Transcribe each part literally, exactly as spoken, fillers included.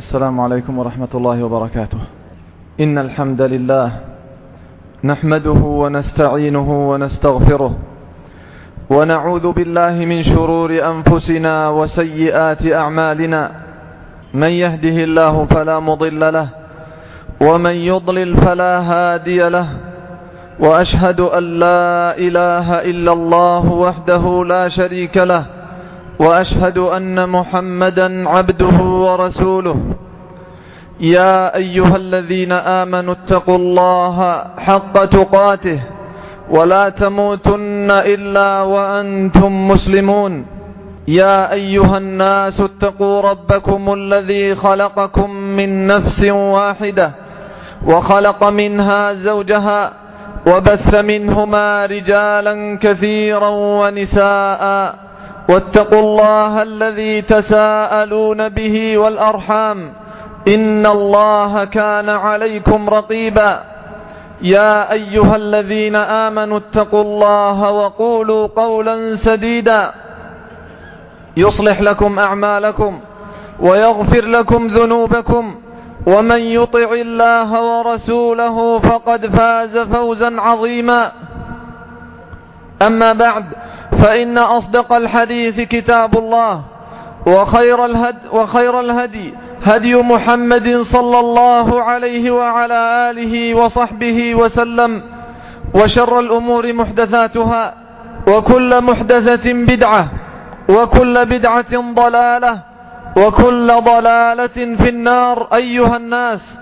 السلام عليكم ورحمة الله وبركاته. إن الحمد لله نحمده ونستعينه ونستغفره ونعوذ بالله من شرور أنفسنا وسيئات أعمالنا. من يهده الله فلا مضل له ومن يضلل فلا هادي له، وأشهد أن لا إله إلا الله وحده لا شريك له، وأشهد أن محمدا عبده ورسوله. يا أيها الذين آمنوا اتقوا الله حق تقاته ولا تموتن إلا وأنتم مسلمون. يا أيها الناس اتقوا ربكم الذي خلقكم من نفس واحدة وخلق منها زوجها وبث منهما رجالا كثيرا ونساء، واتقوا الله الذي تساءلون به والأرحام إن الله كان عليكم رقيبا. يا أيها الذين آمنوا اتقوا الله وقولوا قولا سديدا يصلح لكم أعمالكم ويغفر لكم ذنوبكم، ومن يطع الله ورسوله فقد فاز فوزا عظيما. أما بعد، فإن أصدق الحديث كتاب الله، وخير الهدي, وخير الهدي هدي محمد صلى الله عليه وعلى آله وصحبه وسلم، وشر الأمور محدثاتها، وكل محدثة بدعة، وكل بدعة ضلالة، وكل ضلالة في النار. أيها الناس،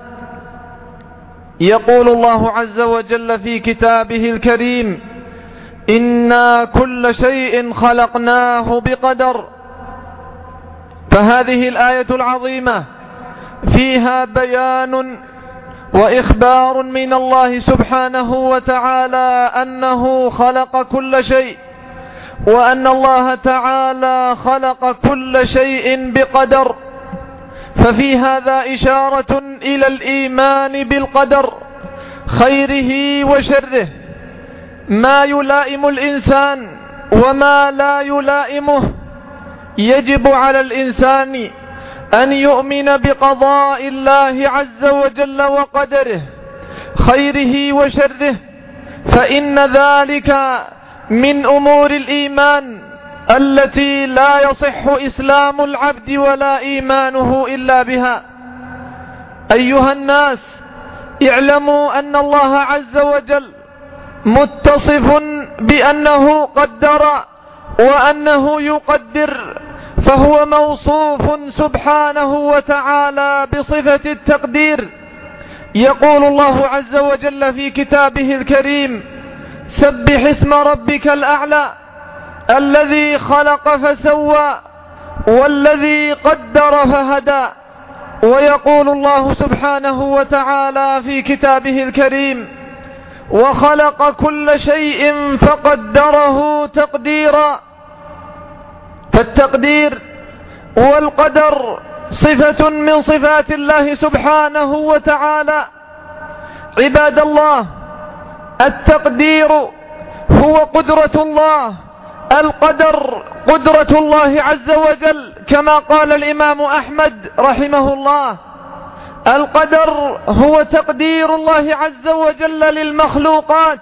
يقول الله عز وجل في كتابه الكريم: إنا كل شيء خلقناه بقدر. فهذه الآية العظيمة فيها بيان وإخبار من الله سبحانه وتعالى أنه خلق كل شيء، وأن الله تعالى خلق كل شيء بقدر. ففي هذا إشارة إلى الإيمان بالقدر، خيره وشره، ما يلائم الإنسان وما لا يلائمه. يجب على الإنسان أن يؤمن بقضاء الله عز وجل وقدره، خيره وشره، فإن ذلك من أمور الإيمان التي لا يصح إسلام العبد ولا إيمانه إلا بها. أيها الناس، اعلموا أن الله عز وجل متصف بأنه قدر وأنه يقدر، فهو موصوف سبحانه وتعالى بصفة التقدير. يقول الله عز وجل في كتابه الكريم: سبح اسم ربك الأعلى الذي خلق فسوى والذي قدر فهدى. ويقول الله سبحانه وتعالى في كتابه الكريم: وخلق كل شيء فقدره تقديرا. فالتقدير والقدر صفة من صفات الله سبحانه وتعالى. عباد الله، التقدير هو قدرة الله، القدر قدرة الله عز وجل، كما قال الإمام أحمد رحمه الله: القدر هو تقدير الله عز وجل للمخلوقات.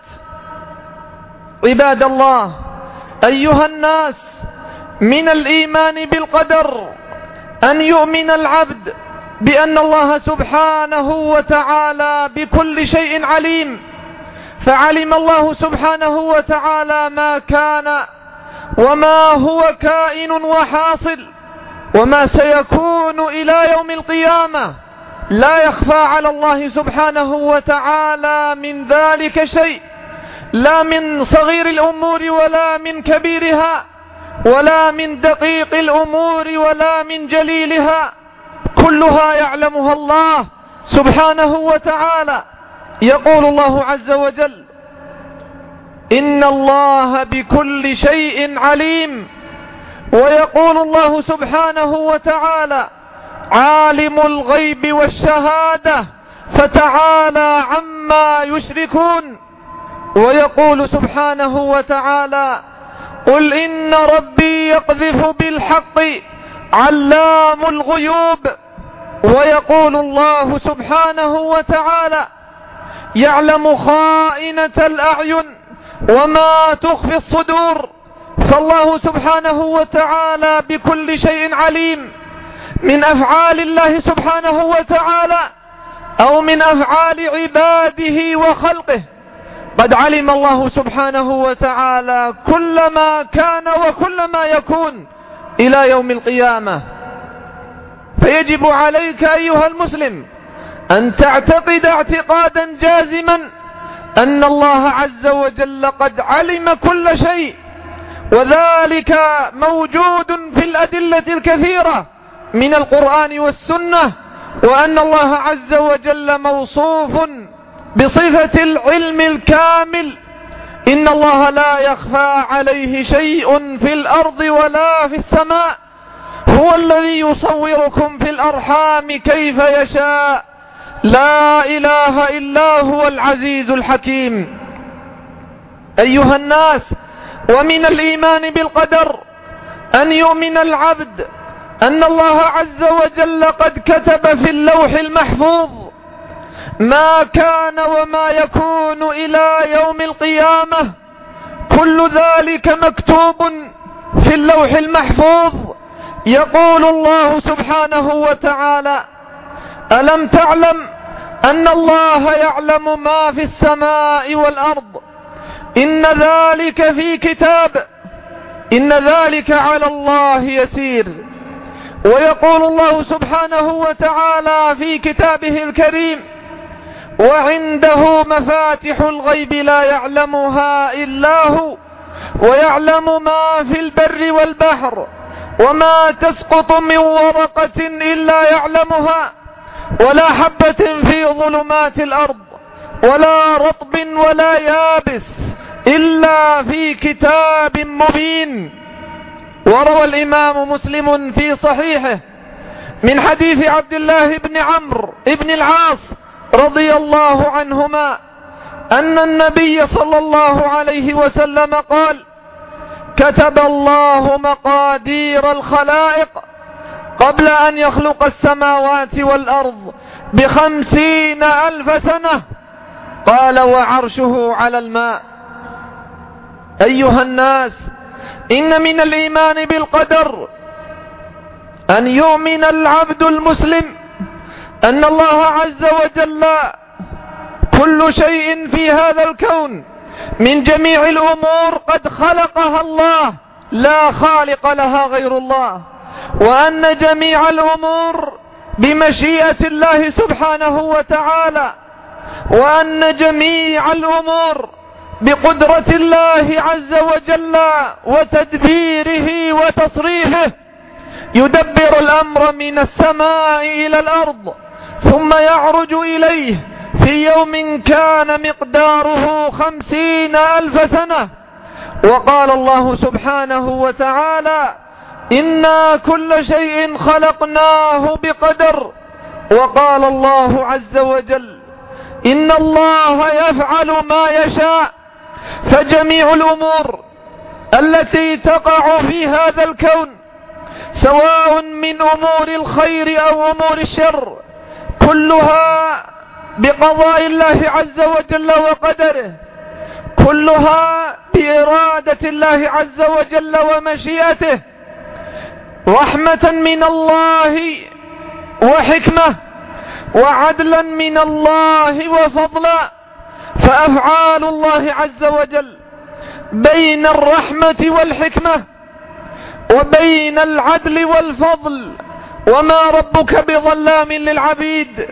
عباد الله، أيها الناس، من الإيمان بالقدر أن يؤمن العبد بأن الله سبحانه وتعالى بكل شيء عليم، فعلم الله سبحانه وتعالى ما كان وما هو كائن وحاصل وما سيكون إلى يوم القيامة. لا يخفى على الله سبحانه وتعالى من ذلك شيء، لا من صغير الأمور ولا من كبيرها، ولا من دقيق الأمور ولا من جليلها، كلها يعلمها الله سبحانه وتعالى. يقول الله عز وجل: إن الله بكل شيء عليم. ويقول الله سبحانه وتعالى: عالم الغيب والشهادة فتعالى عما يشركون. ويقول سبحانه وتعالى: قل إن ربي يقذف بالحق علام الغيوب. ويقول الله سبحانه وتعالى: يعلم خائنة الأعين وما تخفي الصدور. فالله سبحانه وتعالى بكل شيء عليم، من أفعال الله سبحانه وتعالى أو من أفعال عباده وخلقه. قد علم الله سبحانه وتعالى كل ما كان وكل ما يكون إلى يوم القيامة. فيجب عليك أيها المسلم أن تعتقد اعتقادا جازما أن الله عز وجل قد علم كل شيء، وذلك موجود في الأدلة الكثيرة من القرآن والسنة، وأن الله عز وجل موصوف بصفة العلم الكامل. إن الله لا يخفى عليه شيء في الأرض ولا في السماء، هو الذي يصوركم في الأرحام كيف يشاء، لا إله إلا هو العزيز الحكيم. أيها الناس، ومن الإيمان بالقدر أن يؤمن العبد أن الله عز وجل قد كتب في اللوح المحفوظ ما كان وما يكون إلى يوم القيامة، كل ذلك مكتوب في اللوح المحفوظ. يقول الله سبحانه وتعالى: ألم تعلم أن الله يعلم ما في السماء والأرض، إن ذلك في كتاب، إن ذلك على الله يسير. ويقول الله سبحانه وتعالى في كتابه الكريم: وعنده مفاتح الغيب لا يعلمها إلا هو، ويعلم ما في البر والبحر، وما تسقط من ورقة إلا يعلمها، ولا حبة في ظلمات الأرض، ولا رطب ولا يابس، إلا في كتاب مبين. وروى الإمام مسلم في صحيحه من حديث عبد الله بن عمرو بن العاص رضي الله عنهما أن النبي صلى الله عليه وسلم قال: كتب الله مقادير الخلائق قبل أن يخلق السماوات والأرض بخمسين ألف سنة. قال: وعرشه على الماء. أيها الناس، إن من الإيمان بالقدر أن يؤمن العبد المسلم أن الله عز وجل كل شيء في هذا الكون من جميع الأمور قد خلقها الله، لا خالق لها غير الله، وأن جميع الأمور بمشيئة الله سبحانه وتعالى، وأن جميع الأمور بقدرة الله عز وجل وتدبيره وتصريفه. يدبر الأمر من السماء إلى الأرض ثم يعرج إليه في يوم كان مقداره خمسين ألف سنة. وقال الله سبحانه وتعالى: إنا كل شيء خلقناه بقدر. وقال الله عز وجل: إن الله يفعل ما يشاء. فجميع الأمور التي تقع في هذا الكون، سواء من أمور الخير أو أمور الشر، كلها بقضاء الله عز وجل وقدره، كلها بإرادة الله عز وجل ومشيئته، رحمة من الله وحكمة، وعدلا من الله وفضلا. فأفعال الله عز وجل بين الرحمة والحكمة وبين العدل والفضل، وما ربك بظلام للعبيد.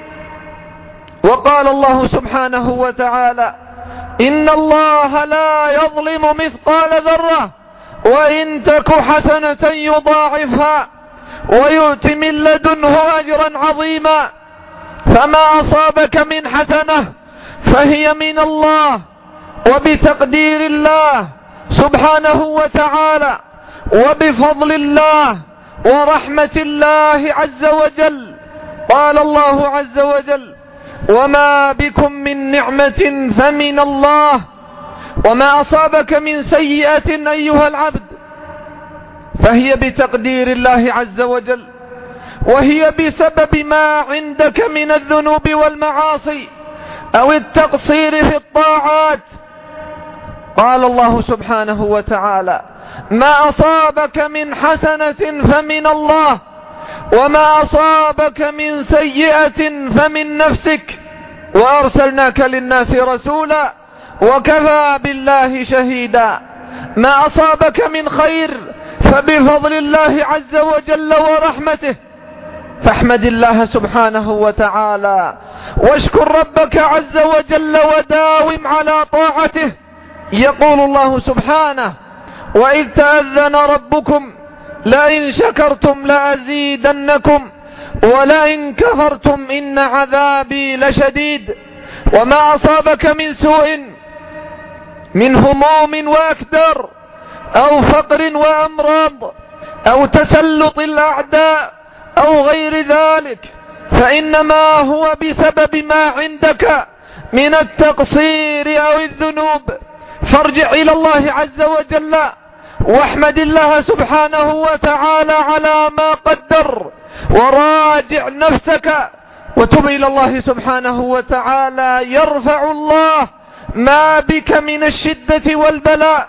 وقال الله سبحانه وتعالى: إن الله لا يظلم مثقال ذرة، وإن تك حسنة يضاعفها ويؤت من لدنه أجرا عظيما. فما أصابك من حسنة فهي من الله وبتقدير الله سبحانه وتعالى وبفضل الله ورحمة الله عز وجل. قال الله عز وجل: وما بكم من نعمة فمن الله، وما أصابك من سيئة أيها العبد فهي بتقدير الله عز وجل وهي بسبب ما عندك من الذنوب والمعاصي أو التقصير في الطاعات. قال الله سبحانه وتعالى: ما أصابك من حسنة فمن الله، وما أصابك من سيئة فمن نفسك، وأرسلناك للناس رسولا وكفى بالله شهيدا. ما أصابك من خير فبفضل الله عز وجل ورحمته، فاحمد الله سبحانه وتعالى واشكر ربك عز وجل وداوم على طاعته. يقول الله سبحانه: وإذ تأذن ربكم لئن شكرتم لأزيدنكم ولئن كفرتم إن عذابي لشديد. وما أصابك من سوء من هموم وأكدار أو فقر وأمراض أو تسلط الأعداء أو غير ذلك فإنما هو بسبب ما عندك من التقصير أو الذنوب، فارجع إلى الله عز وجل واحمد الله سبحانه وتعالى على ما قدر، وراجع نفسك وتب إلى الله سبحانه وتعالى. يرفع الله ما بك من الشدة والبلاء.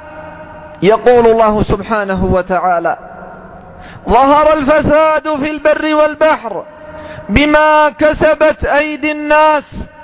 يقول الله سبحانه وتعالى: ظهر الفساد في البر والبحر بما كسبت أيدي الناس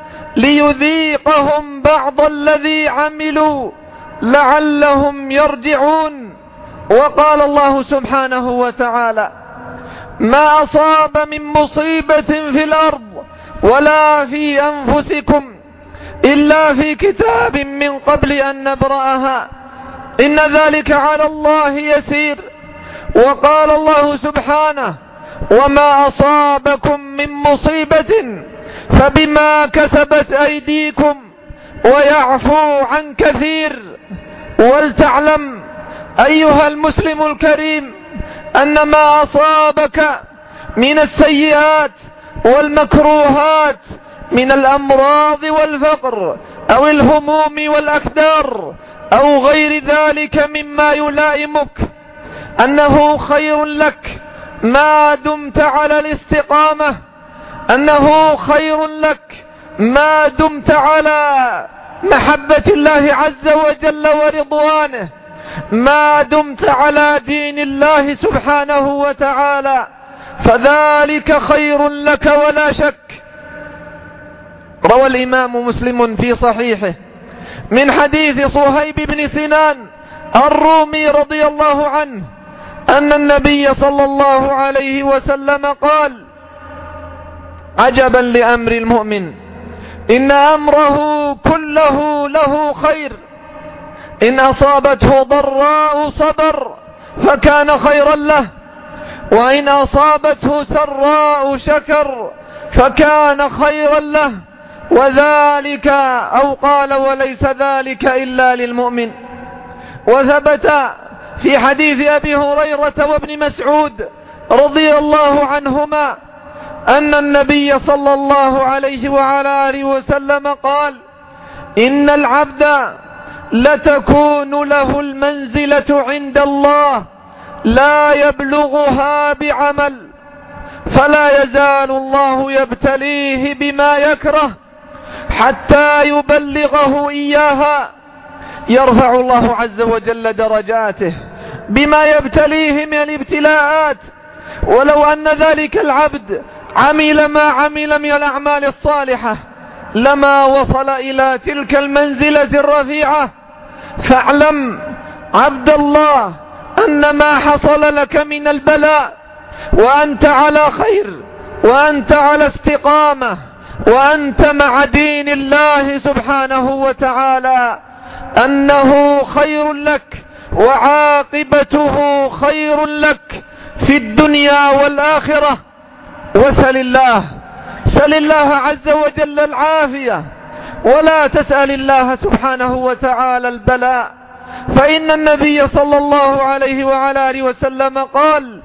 ليذيقهم بعض الذي عملوا لعلهم يرجعون. وقال الله سبحانه وتعالى: ما أصاب من مصيبة في الأرض ولا في أنفسكم إلا في كتاب من قبل أن نبرأها إن ذلك على الله يسير. وقال الله سبحانه: وما أصابكم من مصيبة فبما كسبت أيديكم ويعفو عن كثير. ولتعلم أيها المسلم الكريم أن ما أصابك من السيئات والمكروهات من الأمراض والفقر أو الهموم والأكدار أو غير ذلك مما يلائمك أنه خير لك ما دمت على الاستقامة، أنه خير لك ما دمت على محبة الله عز وجل ورضوانه، ما دمت على دين الله سبحانه وتعالى، فذلك خير لك ولا شك. روى الإمام مسلم في صحيحه من حديث صهيب بن سنان الرومي رضي الله عنه أن النبي صلى الله عليه وسلم قال: عجبا لأمر المؤمن إن أمره كله له خير، إن أصابته ضراء صبر فكان خيرا له، وإن أصابته سراء شكر فكان خيرا له، وذلك أو قال وليس ذلك إلا للمؤمن. وثبت في حديث أبي هريرة وابن مسعود رضي الله عنهما أن النبي صلى الله عليه وعلى آله وسلم قال: إن العبد لتكون له المنزلة عند الله لا يبلغها بعمل، فلا يزال الله يبتليه بما يكره حتى يبلغه إياها. يرفع الله عز وجل درجاته بما يبتليه من الابتلاءات، ولو أن ذلك العبد عمل ما عمل من الأعمال الصالحة لما وصل إلى تلك المنزلة الرفيعة. فاعلم عبد الله أن ما حصل لك من البلاء وأنت على خير وأنت على استقامة وأنت مع دين الله سبحانه وتعالى أنه خير لك وعاقبته خير لك في الدنيا والآخرة. وسل الله سل الله عز وجل العافية، ولا تسأل الله سبحانه وتعالى البلاء، فإن النبي صلى الله عليه وعلى آله وسلم قال: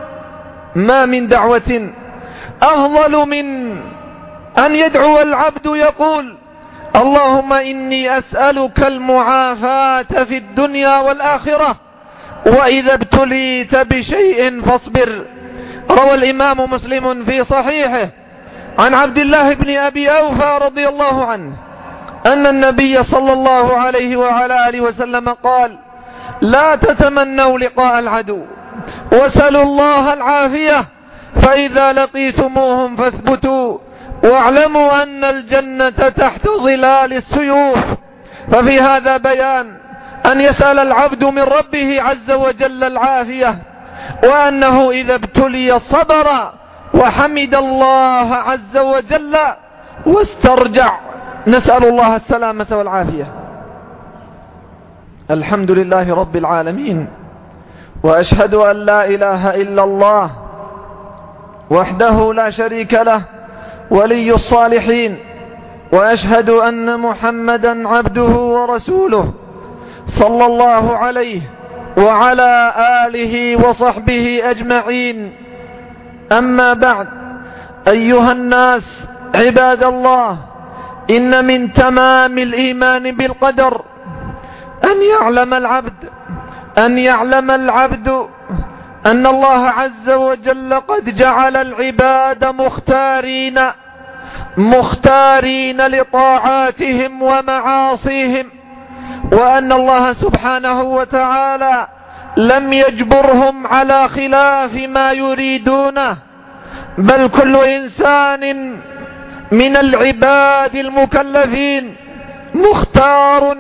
ما من دعوة أفضل من أن يدعو العبد يقول: اللهم إني أسألك المعافاة في الدنيا والآخرة، وإذا ابتليت بشيء فاصبر، روى الإمام مسلم في صحيحه عن عبد الله بن أبي أوفى رضي الله عنه أن النبي صلى الله عليه وعلى آله وسلم قال: لا تتمنوا لقاء العدو وسلوا الله العافية، فإذا لقيتموهم فاثبتوا واعلموا أن الجنة تحت ظلال السيوف. ففي هذا بيان أن يسأل العبد من ربه عز وجل العافية، وأنه إذا ابتلي صبر وحمد الله عز وجل واسترجع. نسأل الله السلامة والعافية. الحمد لله رب العالمين، وأشهد أن لا إله إلا الله وحده لا شريك له ولي الصالحين، وأشهد أن محمدا عبده ورسوله صلى الله عليه وعلى آله وصحبه أجمعين. أما بعد، أيها الناس عباد الله، إن من تمام الإيمان بالقدر أن يعلم العبد أن يعلم العبد أن الله عز وجل قد جعل العباد مختارين مختارين لطاعاتهم ومعاصيهم، وأن الله سبحانه وتعالى لم يجبرهم على خلاف ما يريدونه، بل كل إنسان من العباد المكلفين مختار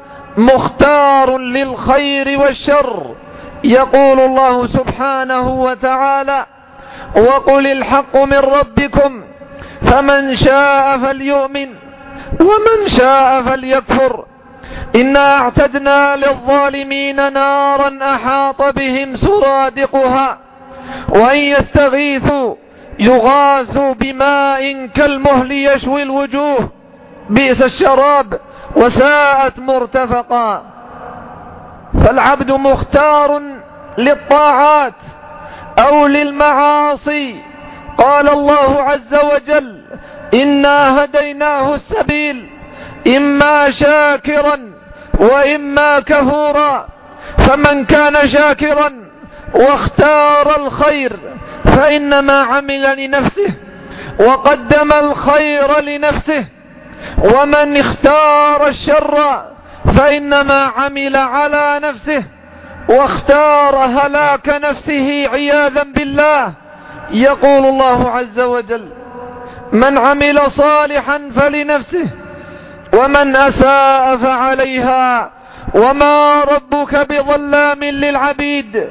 مختار للخير والشر. يقول الله سبحانه وتعالى: وقل الحق من ربكم فمن شاء فليؤمن ومن شاء فليكفر إنا أعتدنا للظالمين نارا أحاط بهم سرادقها وإن يستغيثوا يغاثوا بماء كالمهل يشوي الوجوه بئس الشراب وساءت مرتفقا. فالعبد مختار للطاعات أو للمعاصي. قال الله عز وجل: إنا هديناه السبيل إما شاكرا وإما كفورا، فمن كان شاكرا واختار الخير فإنما عمل لنفسه وقدم الخير لنفسه، ومن اختار الشر فإنما عمل على نفسه واختار هلاك نفسه عياذا بالله. يقول الله عز وجل: من عمل صالحا فلنفسه ومن أساء فعليها وما ربك بظلام للعبيد.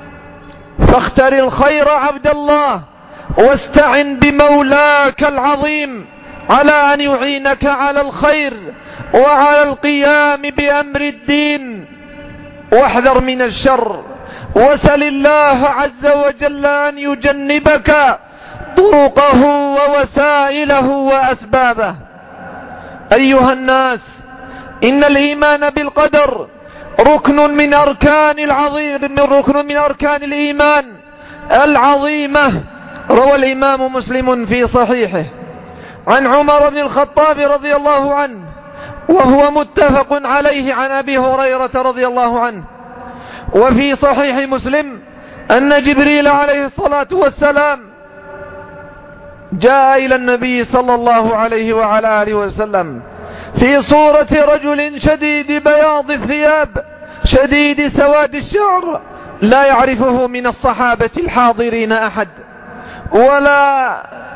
فاختر الخير عبد الله، واستعن بمولاك العظيم على أن يعينك على الخير وعلى القيام بأمر الدين، واحذر من الشر، وسل الله عز وجل أن يجنبك طرقه ووسائله وأسبابه. أيها الناس، إن الإيمان بالقدر ركن من أركان العظيم من ركن من أركان الإيمان العظيمة. روى الإمام مسلم في صحيحه عن عمر بن الخطاب رضي الله عنه، وهو متفق عليه، عن أبي هريرة رضي الله عنه. وفي صحيح مسلم أن جبريل عليه الصلاة والسلام جاء إلى النبي صلى الله عليه وعلى آله وسلم في صورة رجل شديد بياض الثياب شديد سواد الشعر، لا يعرفه من الصحابة الحاضرين أحد، ولا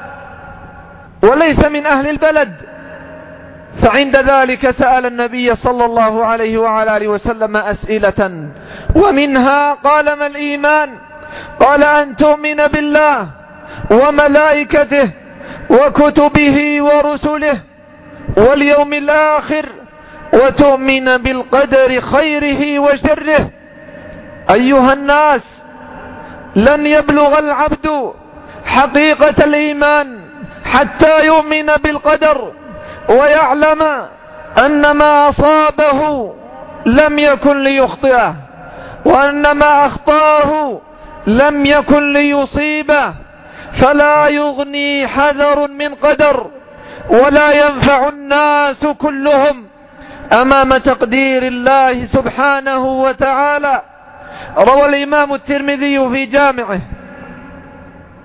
وليس من أهل البلد. فعند ذلك سأل النبي صلى الله عليه وعلى آله وسلم أسئلة، ومنها قال: ما الإيمان؟ قال: أن تؤمن بالله وملائكته وكتبه ورسله واليوم الآخر وتؤمن بالقدر خيره وشره. أيها الناس، لن يبلغ العبد حقيقة الإيمان حتى يؤمن بالقدر ويعلم أن ما أصابه لم يكن ليخطئه، وأن ما أخطاه لم يكن ليصيبه، فلا يغني حذر من قدر ولا ينفع الناس كلهم أمام تقدير الله سبحانه وتعالى. روى الإمام الترمذي في جامعه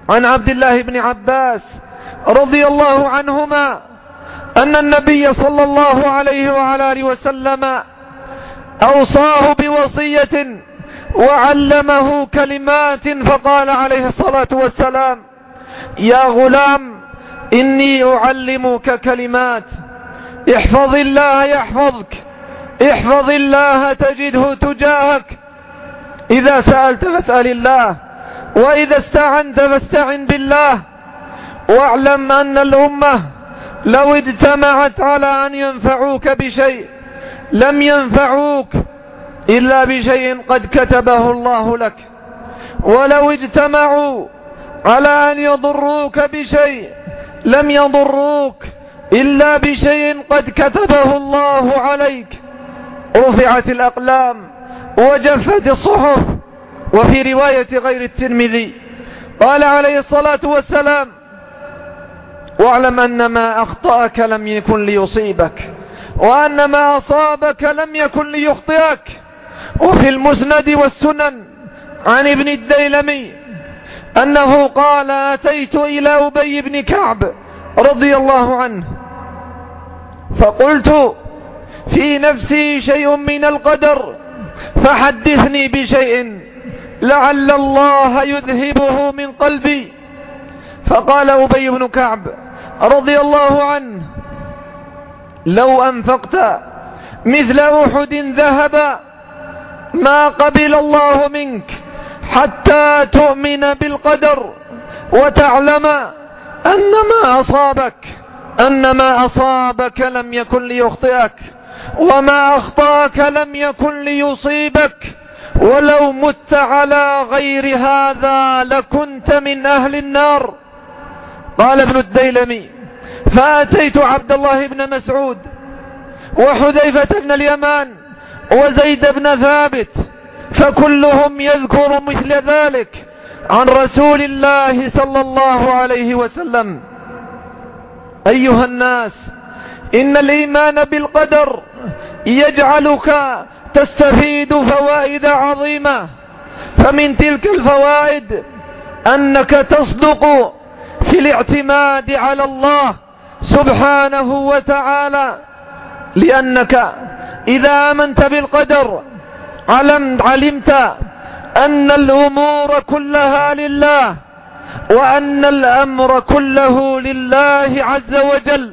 عن عبد الله بن عباس رضي الله عنهما أن النبي صلى الله عليه وعلى آله وسلم أوصاه بوصية وعلمه كلمات، فقال عليه الصلاة والسلام: يا غلام إني أعلمك كلمات، احفظ الله يحفظك، احفظ الله تجده تجاهك، إذا سألت فاسأل الله، وإذا استعنت فاستعن بالله، واعلم أن الأمة لو اجتمعت على أن ينفعوك بشيء لم ينفعوك إلا بشيء قد كتبه الله لك، ولو اجتمعوا على أن يضروك بشيء لم يضروك إلا بشيء قد كتبه الله عليك. رفعت الأقلام وجفت الصحف. وفي رواية غير الترمذي قال عليه الصلاة والسلام: واعلم أن ما أخطأك لم يكن ليصيبك، وأن ما أصابك لم يكن ليخطئك. وفي المسند والسنن عن ابن الديلمي أنه قال: أتيت إلى أبي بن كعب رضي الله عنه فقلت: في نفسي شيء من القدر، فحدثني بشيء لعل الله يذهبه من قلبي. فقال أبي بن كعب رضي الله عنه: لو أنفقت مثل أحد ذهبا ما قبل الله منك حتى تؤمن بالقدر وتعلم أن ما أصابك أن ما أصابك لم يكن ليخطئك، وما أخطأك لم يكن ليصيبك، ولو مت على غير هذا لكنت من أهل النار. قال ابن الديلمي: فأتيت عبد الله بن مسعود وحذيفة بن اليمان وزيد بن ثابت، فكلهم يذكر مثل ذلك عن رسول الله صلى الله عليه وسلم. أيها الناس، إن الإيمان بالقدر يجعلك تستفيد فوائد عظيمة، فمن تلك الفوائد أنك تصدق في الاعتماد على الله سبحانه وتعالى، لأنك إذا آمنت بالقدر علمت أن الأمور كلها لله، وأن الأمر كله لله عز وجل،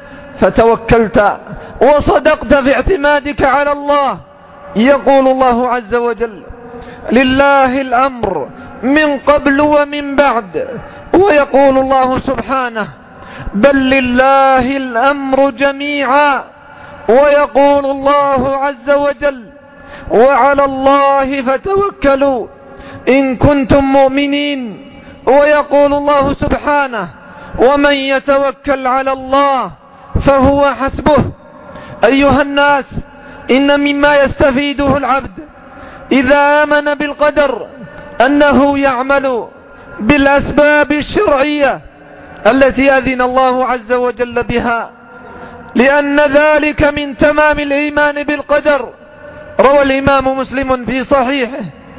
فتوكلت وصدقت في اعتمادك على الله. يقول الله عز وجل: لله الأمر من قبل ومن بعد. ويقول الله سبحانه: بل لله الأمر جميعا. ويقول الله عز وجل: وعلى الله فتوكلوا إن كنتم مؤمنين. ويقول الله سبحانه: ومن يتوكل على الله فهو حسبه. أيها الناس، إن مما يستفيده العبد إذا آمن بالقدر أنه يعمل بالأسباب الشرعية التي أذن الله عز وجل بها، لأن ذلك من تمام الإيمان بالقدر. روى الإمام مسلم في صحيحه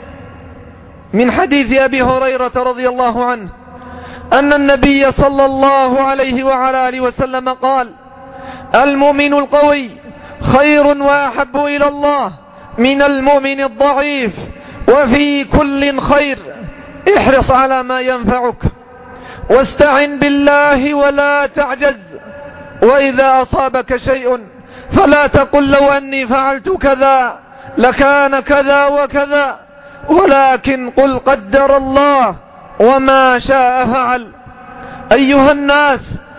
من حديث أبي هريرة رضي الله عنه أن النبي صلى الله عليه وعلى آله وسلم قال: المؤمن القوي خير وأحب إلى الله من المؤمن الضعيف، وفي كل خير. احرص على ما ينفعك، واستعن بالله ولا تعجز، وإذا أصابك شيء فلا تقل لو أني فعلت كذا لكان كذا وكذا، ولكن قل قدر الله وما شاء فعل. أيها الناس،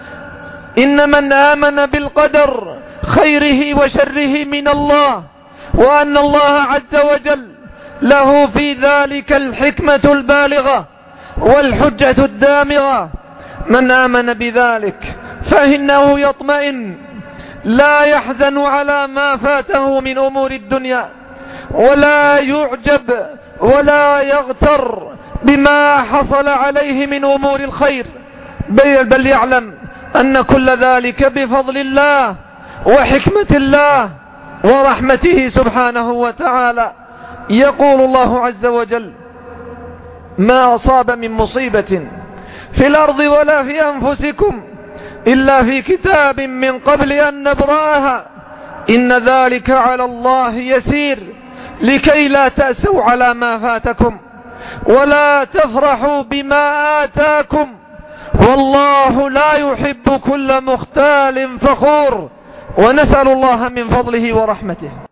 إن من آمن بالقدر خيره وشره من الله، وأن الله عز وجل له في ذلك الحكمة البالغة والحجة الدامغة، من آمن بذلك فإنه يطمئن، لا يحزن على ما فاته من أمور الدنيا، ولا يعجب ولا يغتر بما حصل عليه من أمور الخير، بل يعلم أن كل ذلك بفضل الله وحكمة الله ورحمته سبحانه وتعالى. يقول الله عز وجل: ما أصاب من مصيبة في الأرض ولا في أنفسكم إلا في كتاب من قبل أن نبرأها إن ذلك على الله يسير لكي لا تأسوا على ما فاتكم ولا تفرحوا بما آتاكم والله لا يحب كل مختال فخور ونسأل الله من فضله ورحمته.